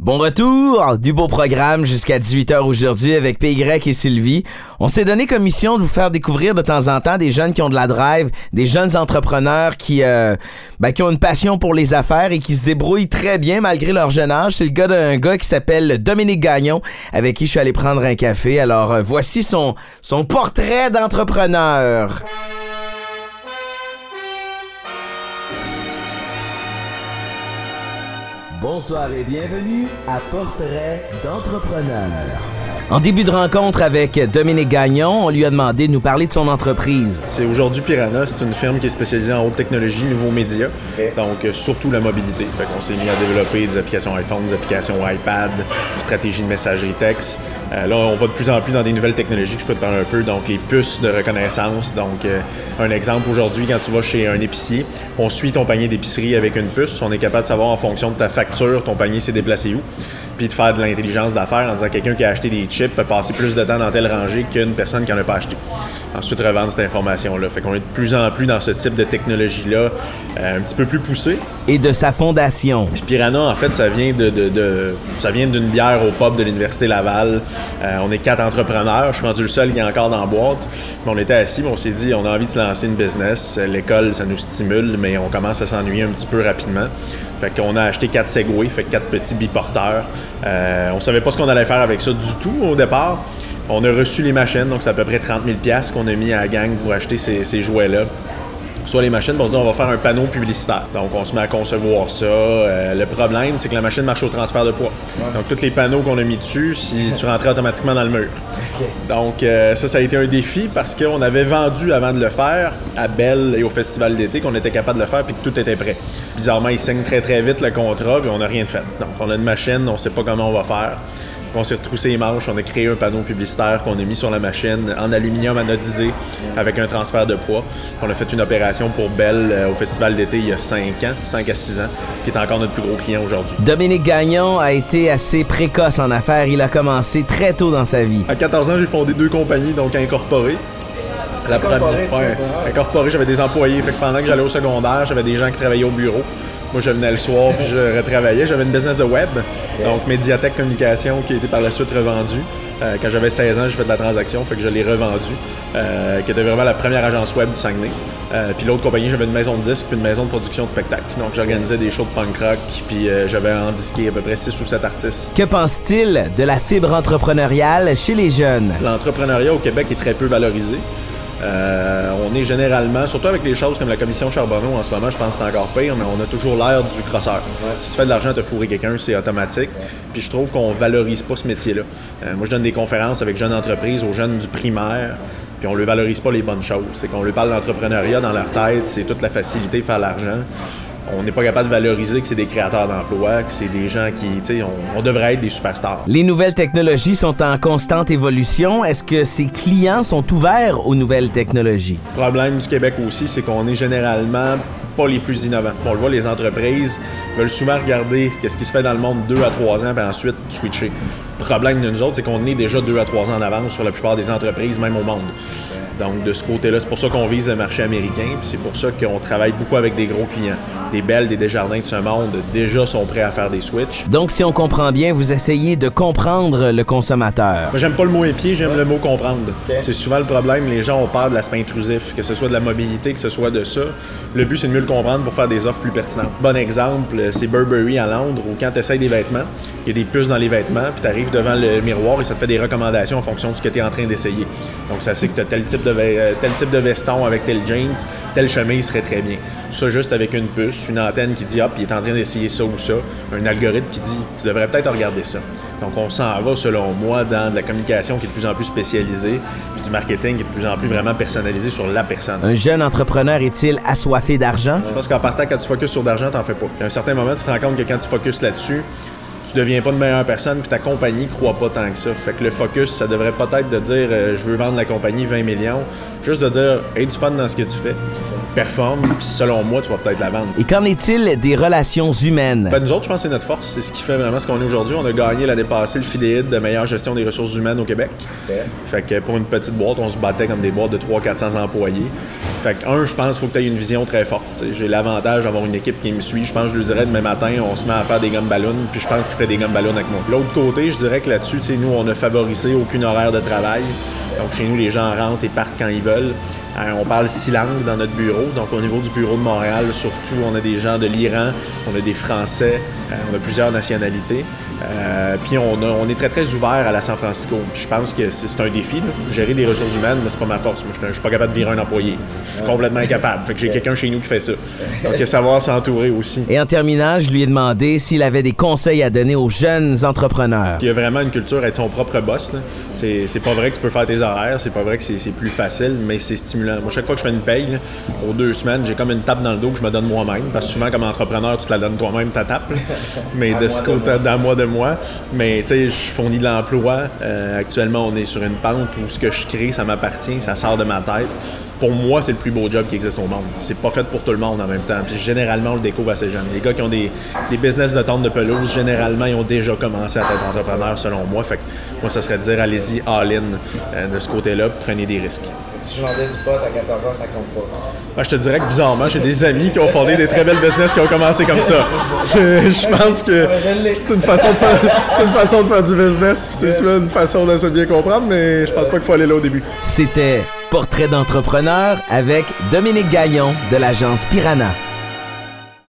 Bon retour, du beau programme jusqu'à 18h aujourd'hui avec PY et Sylvie. On s'est donné comme mission de vous faire découvrir de temps en temps des jeunes qui ont de la drive, des jeunes entrepreneurs qui ont une passion pour les affaires et qui se débrouillent très bien malgré leur jeune âge. C'est le gars d'un gars qui s'appelle Dominique Gagnon avec qui je suis allé prendre un café. Alors voici son portrait d'entrepreneur. Bonsoir et bienvenue à Portrait d'entrepreneur. En début de rencontre avec Dominique Gagnon, on lui a demandé de nous parler de son entreprise. C'est aujourd'hui Piranha, c'est une firme qui est spécialisée en haute technologie, nouveaux médias, donc surtout la mobilité. Fait qu'on s'est mis à développer des applications iPhone, des applications iPad, des stratégies de messagerie texte. Là, on va de plus en plus dans des nouvelles technologies que je peux te parler un peu, donc les puces de reconnaissance. Donc, un exemple aujourd'hui, quand tu vas chez un épicier, on suit ton panier d'épicerie avec une puce. On est capable de savoir en fonction de ta facture, ton panier s'est déplacé où, puis de faire de l'intelligence d'affaires en disant que quelqu'un qui a acheté des chips peut passer plus de temps dans telle rangée qu'une personne qui n'en a pas acheté. Ensuite, revendre cette information-là. Fait qu'on est de plus en plus dans ce type de technologie-là, un petit peu plus poussé. Et de sa fondation. Puis Piranha, en fait, ça vient d'une bière au pub de l'Université Laval. On est 4 entrepreneurs. Je suis rendu le seul qui est encore dans la boîte. Mais on était assis, on s'est dit, on a envie de se lancer une business. L'école, ça nous stimule, mais on commence à s'ennuyer un petit peu rapidement. Fait qu'on a acheté 4 Segway, fait 4 petits biporteurs. On savait pas ce qu'on allait faire avec ça du tout au départ. On a reçu les machines, donc c'est à peu près 30 000 $ qu'on a mis à la gang pour acheter ces jouets-là. Soit les machines, pour se dire on va faire un panneau publicitaire. Donc on se met à concevoir ça. Le problème, c'est que la machine marche au transfert de poids. Donc tous les panneaux qu'on a mis dessus, si tu rentrais automatiquement dans le mur. Donc ça a été un défi parce qu'on avait vendu avant de le faire à Bell et au Festival d'été qu'on était capable de le faire puis que tout était prêt. Bizarrement, ils signent très très vite le contrat puis on n'a rien fait. Donc on a une machine, on ne sait pas comment on va faire. On s'est retroussé les manches, on a créé un panneau publicitaire qu'on a mis sur la machine en aluminium anodisé avec un transfert de poids. On a fait une opération pour Bell au Festival d'été il y a 5 à 6 ans, qui est encore notre plus gros client aujourd'hui. Dominique Gagnon a été assez précoce en affaires. Il a commencé très tôt dans sa vie. À 14 ans, j'ai fondé 2 compagnies, donc incorporées. Incorporé, j'avais des employés. Fait que pendant que j'allais au secondaire, j'avais des gens qui travaillaient au bureau. Moi, je venais le soir puis je retravaillais. J'avais une business de web, donc Médiathèque Communication, qui a été par la suite revendue. Quand j'avais 16 ans, j'ai fait de la transaction, fait que je l'ai revendue, qui était vraiment la première agence web du Saguenay. Puis l'autre compagnie, j'avais une maison de disques puis une maison de production de spectacles. Donc j'organisais des shows de punk rock, puis j'avais endisqué à peu près 6 ou 7 artistes. Que pense-t-il de la fibre entrepreneuriale chez les jeunes? L'entrepreneuriat au Québec est très peu valorisé. On est généralement, surtout avec les choses comme la commission Charbonneau en ce moment, je pense que c'est encore pire, mais on a toujours l'air du crosseur. Si tu fais de l'argent, te fourrer quelqu'un, c'est automatique. Puis je trouve qu'on valorise pas ce métier-là. Moi, je donne des conférences avec jeunes entreprises, aux jeunes du primaire, puis on ne valorise pas les bonnes choses. C'est qu'on leur parle d'entrepreneuriat dans leur tête, c'est toute la facilité de faire l'argent. On n'est pas capable de valoriser que c'est des créateurs d'emplois, que c'est des gens qui, tu sais, on devrait être des superstars. Les nouvelles technologies sont en constante évolution. Est-ce que ces clients sont ouverts aux nouvelles technologies? Le problème du Québec aussi, c'est qu'on est généralement pas les plus innovants. On le voit, les entreprises veulent souvent regarder ce qui se fait dans le monde 2 à 3 ans, puis ensuite switcher. Le problème de nous autres, c'est qu'on est déjà 2 à 3 ans en avance sur la plupart des entreprises, même au monde. Donc, de ce côté-là, c'est pour ça qu'on vise le marché américain, puis c'est pour ça qu'on travaille beaucoup avec des gros clients. Des Bell, des Desjardins de ce monde, déjà sont prêts à faire des switches. Donc, si on comprend bien, vous essayez de comprendre le consommateur. Moi, j'aime pas le mot épier, j'aime le mot comprendre. Okay. C'est souvent le problème, les gens ont peur de l'aspect intrusif, que ce soit de la mobilité, que ce soit de ça. Le but, c'est de mieux le comprendre pour faire des offres plus pertinentes. Bon exemple, c'est Burberry à Londres, où quand tu essaies des vêtements, il y a des puces dans les vêtements, puis tu arrives devant le miroir et ça te fait des recommandations en fonction de ce que tu es en train d'essayer. Donc, ça sait que tu as tel type de veston avec tel jeans, telle chemise serait très bien. Tout ça juste avec une puce, une antenne qui dit « Hop, il est en train d'essayer ça ou ça », un algorithme qui dit « Tu devrais peut-être regarder ça ». Donc, on s'en va, selon moi, dans de la communication qui est de plus en plus spécialisée, puis du marketing qui est de plus en plus vraiment personnalisé sur la personne. Un jeune entrepreneur est-il assoiffé d'argent? Je pense qu'en partant, quand tu focuses sur d'argent, t'en fais pas. À un certain moment, tu te rends compte que quand tu focuses là-dessus, tu deviens pas une meilleure personne, puis ta compagnie croit pas tant que ça. Fait que le focus, ça devrait peut-être de dire je veux vendre la compagnie 20 millions, Juste de dire, aie du fun dans ce que tu fais, performe, puis selon moi, tu vas peut-être la vendre. Et qu'en est-il des relations humaines? Ben, nous autres, je pense que c'est notre force. C'est ce qui fait vraiment ce qu'on est aujourd'hui. On a gagné l'année passée le FIDEID de meilleure gestion des ressources humaines au Québec. Fait que pour une petite boîte, on se battait comme des boîtes de 300-400 employés. Fait que, je pense qu'il faut que tu aies une vision très forte. T'sais, j'ai l'avantage d'avoir une équipe qui me suit. Je pense que je lui dirais demain matin, on se met à faire des gum ballons, puis je pense qu'il ferait des gum ballons avec moi. L'autre côté, je dirais que là-dessus, nous, on a favorisé aucun horaire de travail. Donc, chez nous, les gens rentrent et partent quand ils veulent. On parle 6 langues dans notre bureau. Donc, au niveau du bureau de Montréal, surtout, on a des gens de l'Iran, on a des Français, on a plusieurs nationalités. Puis on est très, très ouvert à la San Francisco. Puis je pense que c'est un défi. Là. Gérer des ressources humaines, mais c'est pas ma force. Moi, je suis pas capable de virer un employé. Je suis complètement incapable. Fait que j'ai quelqu'un chez nous qui fait ça. Donc, il faut savoir s'entourer aussi. Et en terminant, je lui ai demandé s'il avait des conseils à donner aux jeunes entrepreneurs. Il y a vraiment une culture à être son propre boss. Là. C'est pas vrai que tu peux faire tes horaires. C'est pas vrai que c'est plus facile, mais c'est stimulant. Moi, chaque fois que je fais une paye, là, aux 2 semaines, j'ai comme une tape dans le dos que je me donne moi-même. Parce que souvent, comme entrepreneur, tu te la donnes toi-même, ta tape. Là. Mais de ce côté, d'un mois de moi. Mais tu sais, je fournis de l'emploi. Actuellement, on est sur une pente où ce que je crée, ça m'appartient, ça sort de ma tête. Pour moi, c'est le plus beau job qui existe au monde. C'est pas fait pour tout le monde en même temps. Puis généralement, on le découvre assez jeune. Les gars qui ont des business de tente de pelouse, généralement, ils ont déjà commencé à être entrepreneurs, selon moi. Fait que moi, ça serait de dire, allez-y all-in de ce côté-là, prenez des risques. Si je vendais du pot à 14 ans, ça compte pas. Ben, je te dirais que bizarrement, j'ai des amis qui ont fondé des très belles business qui ont commencé comme ça. Je pense que c'est une façon de faire du business. C'est une façon de se bien comprendre, mais je pense pas qu'il faut aller là au début. C'était Portrait d'entrepreneur avec Dominique Gagnon de l'agence Piranha.